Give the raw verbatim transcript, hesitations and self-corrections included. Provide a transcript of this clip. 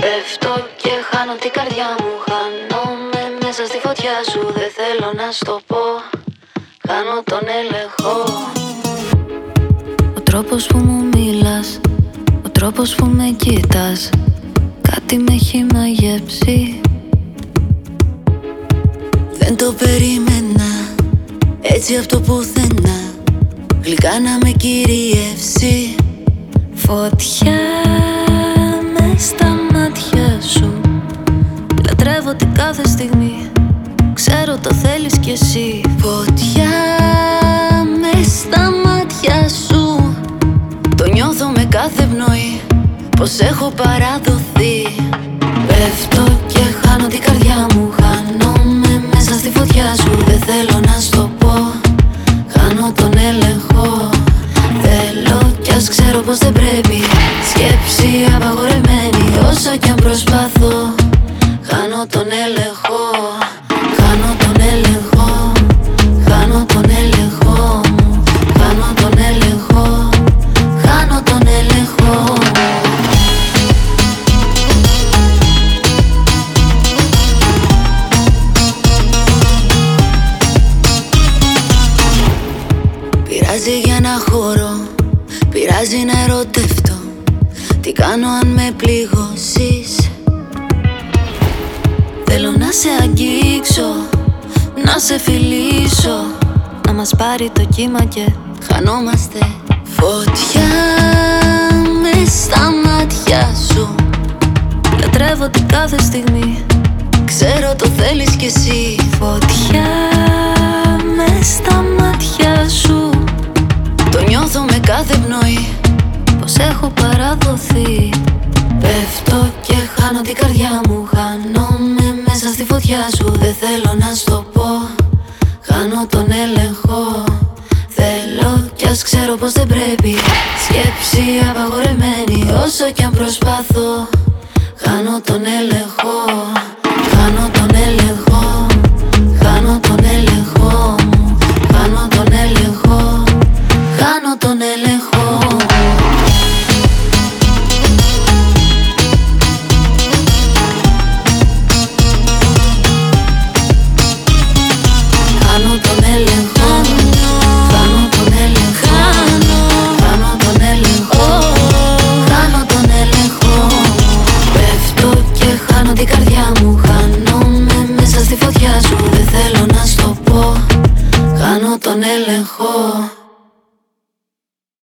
Πέφτω και χάνω την καρδιά μου. Χάνομαι μέσα στη φωτιά σου. Δεν θέλω να στο πω. Χάνω τον έλεγχο. Ο τρόπος που μου μιλάς, ο τρόπος που με κοιτάς, κάτι με έχει μαγεύσει. Δεν το περίμενα, έτσι από το πουθενά, γλυκά να με κυριεύσει. Φωτιά μες στα μάτια σου, λατρεύω την κάθε στιγμή, ξέρω το θέλεις κι εσύ. Φωτιά μες στα μάτια σου, το νιώθω με κάθε πνοή, πως έχω παραδοθεί. Πέφτω και χάνω την καρδιά μου. Χάνομαι μέσα στη φωτιά σου. Δεν θέλω να στο πω. Χάνω τον έλεγχο. Θέλω κι ας ξέρω πως δεν πρέπει. Σκέψη απαγορεμένη. Όσο κι αν προσπαθώ, χάνω τον έλεγχο. Χάνω τον έλεγχο. Χάνω τον έλεγχο μου. Χάνω τον έλεγχο. Χάνω τον έλεγχο. Πειράζει για να χωρώ, πειράζει να ερωτευτώ. Τι κάνω αν με πληγώσεις? Θέλω να σε αγγίξω, να σε φιλήσω, να μας πάρει το κύμα και χανόμαστε. Φωτιά μες στα μάτια σου, λατρεύω την κάθε στιγμή, ξέρω το θέλεις κι εσύ. Φωτιά μες στα μάτια σου, το νιώθω με κάθε πνοή, πως έχω παραδοθεί. Πέφτω και χάνω την καρδιά μου. Χάνομαι μέσα στη φωτιά σου. Δεν θέλω να στο πω. Χάνω τον έλεγχο. Θέλω κι ας ξέρω πως δεν πρέπει. Σκέψη απαγορεμένη. Όσο κι αν προσπαθώ, χάνω τον έλεγχο.